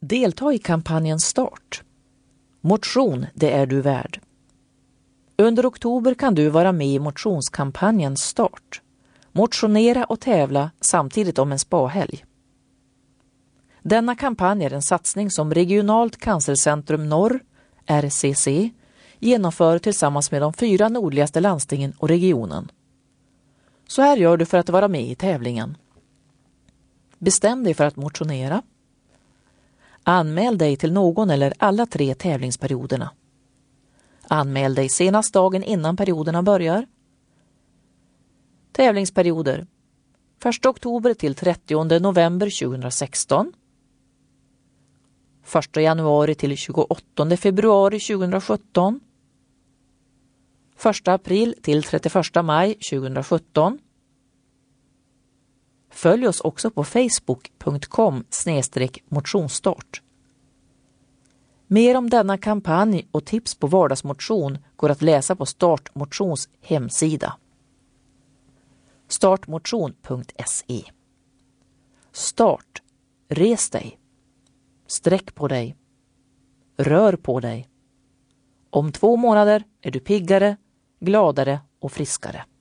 Delta i kampanjen Start. Motion, det är du värd. Under oktober kan du vara med i motionskampanjen Start. Motionera och tävla samtidigt om en spahelg. Denna kampanj är en satsning som Regionalt cancercentrum Norr, RCC, genomför tillsammans med de 4 nordligaste landstingen och regionen. Så här gör du för att vara med i tävlingen. Bestäm dig för att motionera. Anmäl dig till någon eller alla 3 tävlingsperioderna. Anmäl dig senast dagen innan perioderna börjar. Tävlingsperioder 1 oktober till 30 november 2016. 1 januari till 28 februari 2017. 1 april till 31 maj 2017. Följ oss också på facebook.com/motionsstart. Mer om denna kampanj och tips på vardagsmotion går att läsa på Startmotions hemsida. Startmotion.se. Start. Res dig. Sträck på dig. Rör på dig. Om 2 månader är du piggare, gladare och friskare.